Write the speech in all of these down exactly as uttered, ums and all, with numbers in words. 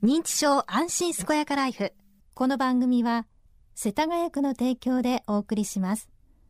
認知症安心健やかライフ。この番組は世田谷区の提供でお送りします。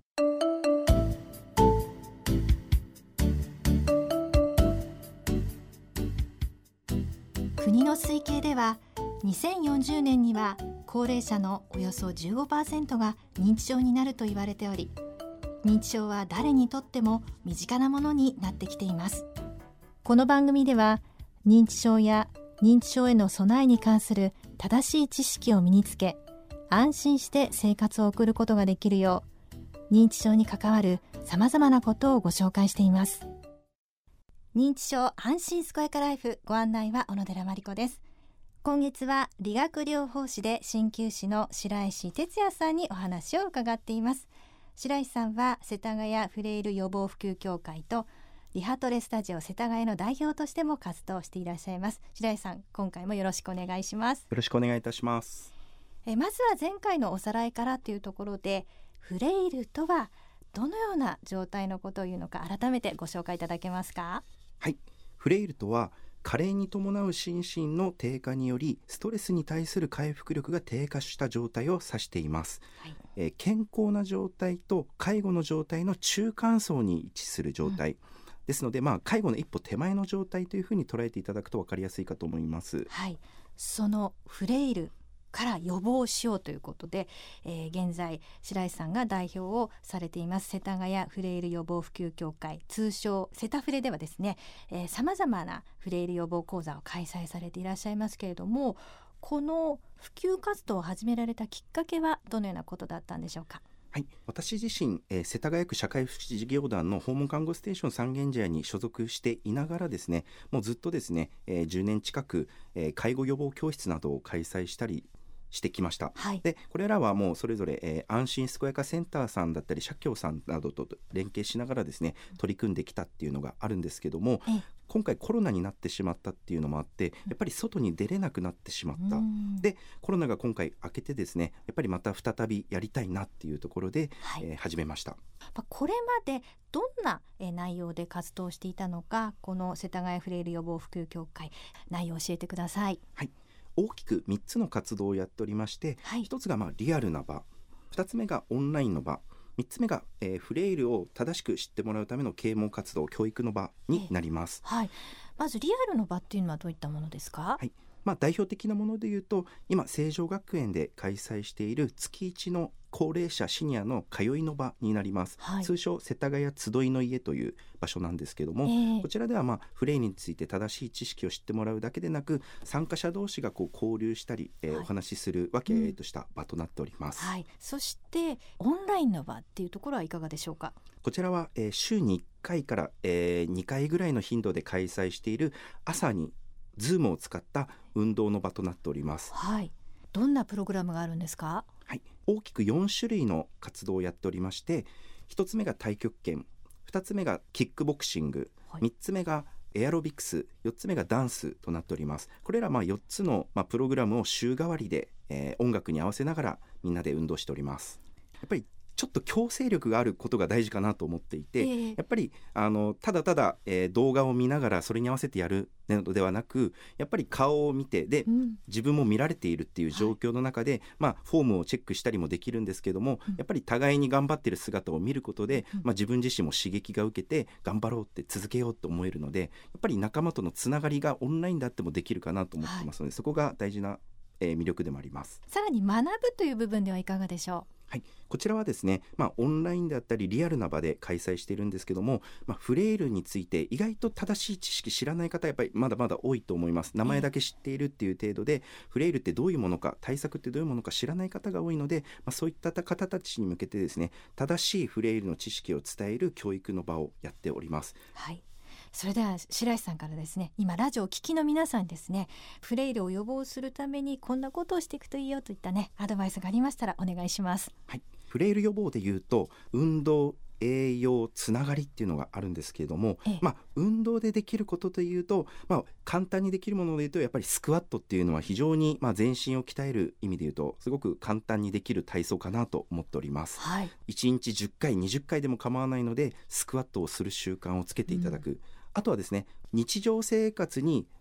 国の推計ではにせんよんじゅうねんには高齢者のおよそ じゅうごパーセント が認知症になると言われており、認知症は誰にとっても身近なものになってきています。この番組では認知症や認知症への備えに関する正しい知識を身につけ、安心して生活を送ることができるよう、認知症に関わるさまざまなことをご紹介しています。認知症安心健やかライフ、ご案内は小野寺真理子です。今月は理学療法士で鍼灸師の白石哲也さんにお話を伺っています。白石さんは世田谷フレイル予防普及協会とリハトレスタジオ世田谷の代表としても活動していらっしゃいます。白石さん、今回もよろしくお願いします。 よろしくお願いいたします。 えまずは前回のおさらいからというところで、フレイルとはどのような状態のことを言うのか、改めてご紹介いただけますか。 はい、フレイルとは加齢に伴う心身の低下によりストレスに対する回復力が低下した状態を指しています。はい、えー、健康な状態と介護の状態の中間層に位置する状態、うんですので、まあ、介護の一歩手前の状態というふうに捉えていただくと分かりやすいかと思います。 はい、そのフレイルから予防しようということで、えー、現在白石さんが代表をされています世田谷フレイル予防普及協会、通称セタフレではですね、さまざまなフレイル予防講座を開催されていらっしゃいますけれども、この普及活動を始められたきっかけはどのようなことだったんでしょうか。 はい、私自身、えー、世田谷区社会福祉事業団の訪問看護ステーション三軒茶屋に所属していながらですね、もうずっとですね、えー、じゅうねん近く、えー、介護予防教室などを開催したりしてきました。はい、でこれらはもうそれぞれ、えー、安心健やかセンターさんだったり社協さんなどと連携しながらですね取り組んできたっていうのがあるんですけども、今回コロナになってしまったっていうのもあって、やっぱり外に出れなくなってしまった。でコロナが今回明けてですね、やっぱりまた再びやりたいなっていうところで、はい、えー、始めました。 これまでどんな内容で活動していたのか、この世田谷フレイル予防普及協会、内容を教えてください。 はい、大きくみっつの活動をやっておりまして、はい、ひとつがまあリアルな場、ふたつめがオンラインの場、みっつめが、えー、フレイルを正しく知ってもらうための啓蒙活動、教育の場になります。 えーはい、まずリアルの場っていうのはどういったものですか。 はい、まあ、代表的なものでいうと、今成城学園で開催している月いちの高齢者シニアの通いの場になります。はい、通称世田谷集いの家という場所なんですけども、えー、こちらでは、まあ、フレイルについて正しい知識を知ってもらうだけでなく、参加者同士がこう交流したり、えーはい、お話しするわけとした場となっております。 はい、そしてオンラインの場っていうところはいかがでしょうか。 こちらは、えー、週にいっかいから、えー、にかいぐらいの頻度で開催している朝にズームを使った運動の場となっております。 はい、どんなプログラムがあるんですか。 はい、大きくよんしゅるいの活動をやっておりまして、ひとつめが太極拳、ふたつめがキックボクシング、はい、みっつめがエアロビクス、よっつめがダンスとなっております。これらまあよっつのまあプログラムを週替わりで、えー、音楽に合わせながらみんなで運動しております。やっぱりちょっと強制力があることが大事かなと思っていて、えー、やっぱりあのただただ、えー、動画を見ながらそれに合わせてやるのではなく、やっぱり顔を見て、で、うん、自分も見られているっていう状況の中で、はい、まあ、フォームをチェックしたりもできるんですけども、うん、やっぱり互いに頑張っている姿を見ることで、うんまあ、自分自身も刺激が受けて頑張ろうって続けようと思えるので、やっぱり仲間とのつながりがオンラインであってもできるかなと思ってますので、はい、そこが大事な、えー、魅力でもあります。 さらに学ぶという部分ではいかがでしょう。 はい、こちらはですね、まあ、オンラインであったりリアルな場で開催しているんですけども、まあ、フレイルについて意外と正しい知識知らない方やっぱりまだまだ多いと思います。名前だけ知っているっていう程度で、フレイルってどういうものか、対策ってどういうものか知らない方が多いので、まあ、そういった方たちに向けてですね、正しいフレイルの知識を伝える教育の場をやっております。 はい、それでは白石さんからですね、今ラジオを聞きの皆さんですね、フレイルを予防するためにこんなことをしていくといいよといったね、アドバイスがありましたらお願いします。 はい、フレイル予防でいうと運動、栄養、つながりっていうのがあるんですけれども、ええまあ、運動でできることというと、まあ、簡単にできるものでいうとやっぱりスクワットっていうのは非常に、まあ、全身を鍛える意味でいうとすごく簡単にできる体操かなと思っております。はい、いちにちじゅっかいにじゅっかいでも構わないのでスクワットをする習慣をつけていただく、うん、あとはですね、日常生活に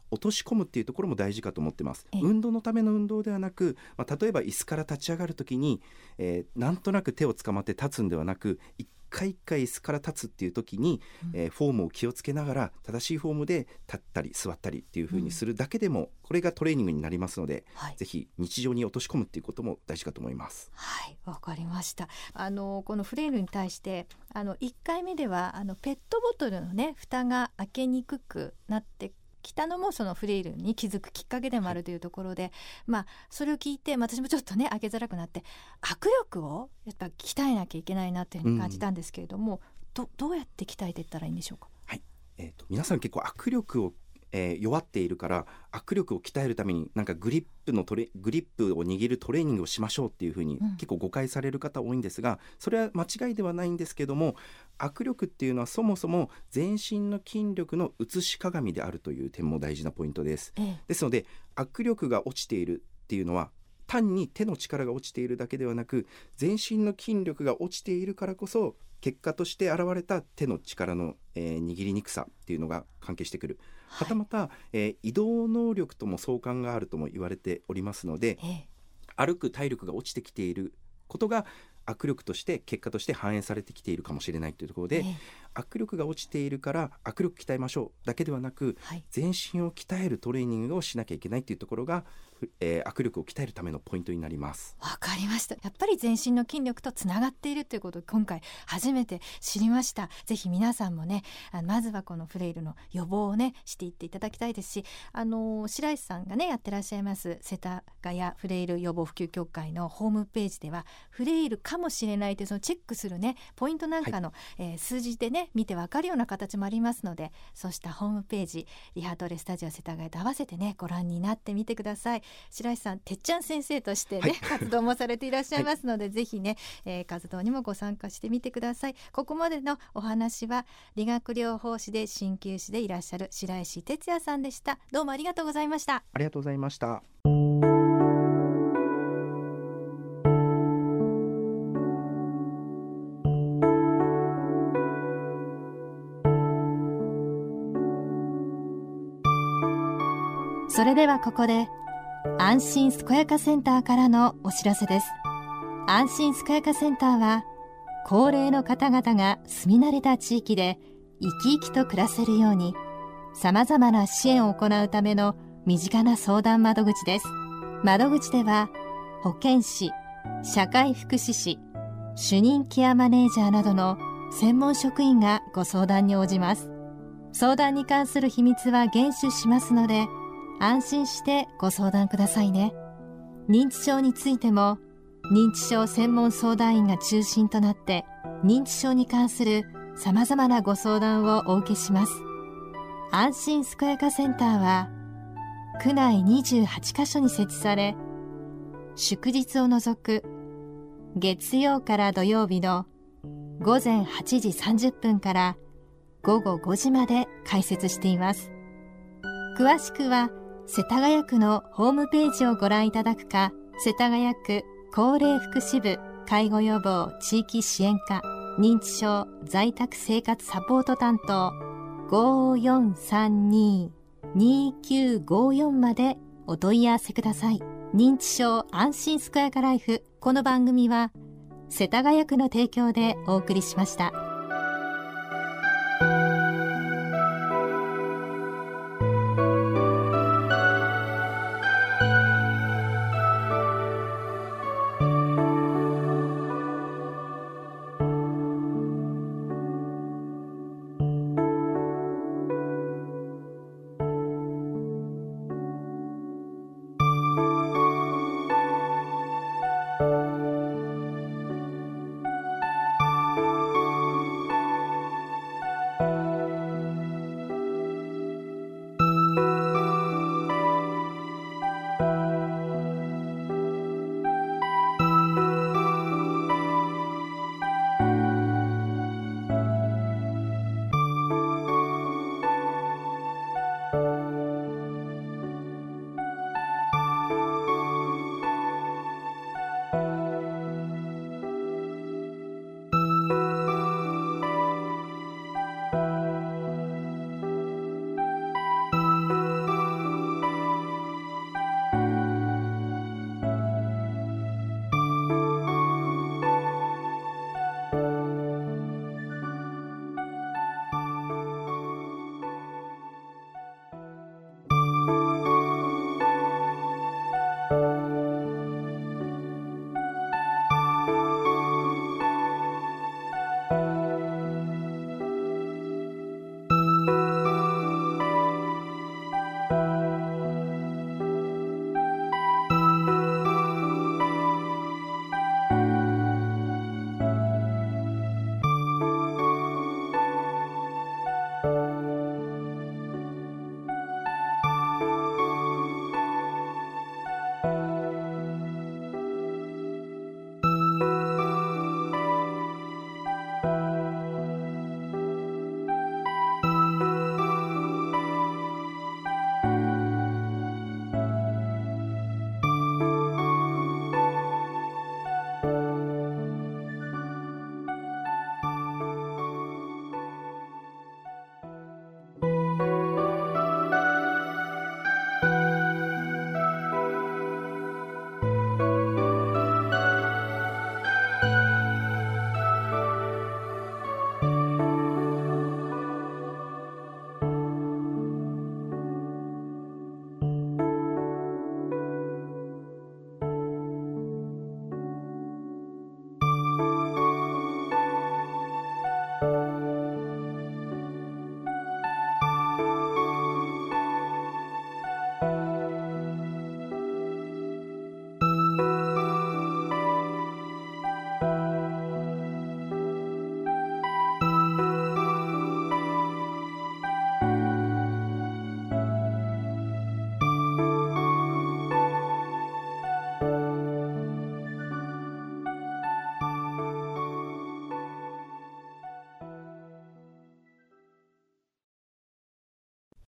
落とし込むっていうところも大事かと思ってます。 ええ、 運動のための運動ではなく、まあ、例えば椅子から立ち上がるときに、えー、なんとなく手をつかまって立つんではなく、一回一回椅子から立つっていう時に、うんえー、フォームを気をつけながら正しいフォームで立ったり座ったりっていう風にするだけでも、うん、これがトレーニングになりますので、はい、ぜひ日常に落とし込むっていうことも大事かと思います。 はい、わかりました。あのこのフレイルに対してあのいっかいめではあのペットボトルのね蓋が開けにくくなってきたのもそのフレイルに気づくきっかけでもあるというところで、はい、まあそれを聞いて私もちょっとね開けづらくなって握力をやっぱ鍛えなきゃいけないなというふうに感じたんですけれども、うん、ど, どうやって鍛えていったらいいんでしょうか。 はい、えーと、皆さん結構握力をえー、弱っているから握力を鍛えるためになんかグリップのトレグリップを握るトレーニングをしましょうっていうふうに結構誤解される方多いんですが、それは間違いではないんですけども、握力っていうのはそもそも全身の筋力の映し鏡であるという点も大事なポイントです、ええ、ですので握力が落ちているっていうのは単に手の力が落ちているだけではなく、全身の筋力が落ちているからこそ結果として現れた手の力の、えー、握りにくさっていうのが関係してくる。はたまた、えー、移動能力とも相関があるとも言われておりますので、ええ、歩く体力が落ちてきていることが握力として結果として反映されてきているかもしれないというところで、ええ、握力が落ちているから握力鍛えましょうだけではなく、はい、全身を鍛えるトレーニングをしなきゃいけないというところが、えー、握力を鍛えるためのポイントになります。 わかりました。やっぱり全身の筋力とつながっているということを今回初めて知りました。ぜひ皆さんもね、あのまずはこのフレイルの予防をねしていっていただきたいですし、あの白石さんがねやってらっしゃいます世田谷フレイル予防普及協会のホームページではフレイルかもしれないというそのチェックするねポイントなんかの、はい、えー、数字でね見てわかるような形もありますので、そうしたホームページリハトレスタジオ世田谷と合わせてねご覧になってみてください。白石さん、てっちゃん先生としてね、はい、活動もされていらっしゃいますので、はい、ぜひね、えー、活動にもご参加してみてください。ここまでのお話は理学療法士で鍼灸師でいらっしゃる白石哲也さんでした。どうもありがとうございました。 ありがとうございました。 それではここで安心健やかセンターからのお知らせです。安心健やかセンターは高齢の方々が住み慣れた地域で生き生きと暮らせるようにさまざまな支援を行うための身近な相談窓口です。窓口では保健師、社会福祉士、主任ケアマネージャーなどの専門職員がご相談に応じます。相談に関する秘密は厳守しますので安心してご相談くださいね。認知症についても認知症専門相談員が中心となって認知症に関するさまざまなご相談をお受けします。安心健やかセンターは区内にじゅうはちカ所に設置され、祝日を除く月曜から土曜日のごぜんはちじさんじゅっぷんからごごごじまで開設しています。詳しくは世田谷区のホームページをご覧いただくか、世田谷区高齢福祉部介護予防地域支援課認知症在宅生活サポート担当 ごーよんさんにーにーきゅうごーよん までお問い合わせください。認知症安心健やかライフ、この番組は世田谷区の提供でお送りしました。